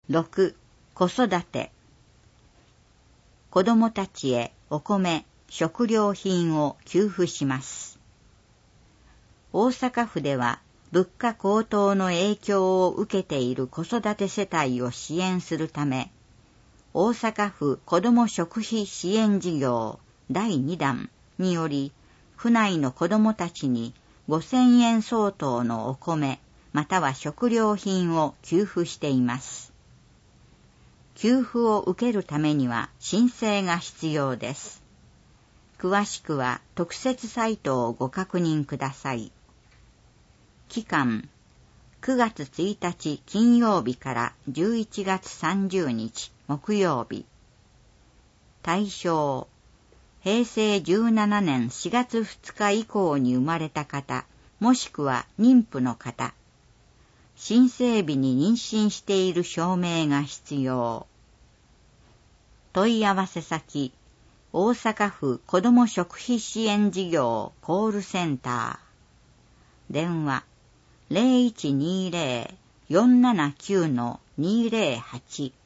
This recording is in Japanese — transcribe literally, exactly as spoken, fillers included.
ろく、子育て。子どもたちへお米、食料品を給付します。大阪府では物価高騰の影響を受けている子育て世帯を支援するため、大阪府子ども食費支援事業だいにだんにより、府内の子どもたちにごせんえん相当のお米または食料品を給付しています。給付を受けるためには申請が必要です。詳しくは特設サイトをご確認ください。期間、くがつついたち金曜日からじゅういちがつさんじゅうにち木曜日。対象、へいせいじゅうななねんしがつふつか以降に生まれた方、もしくは妊婦の方。申請日に妊娠している証明が必要。問い合わせ先、大阪府子ども食費支援事業コールセンター。電話、ゼロいちにゼロ よんななきゅう にゼロはち。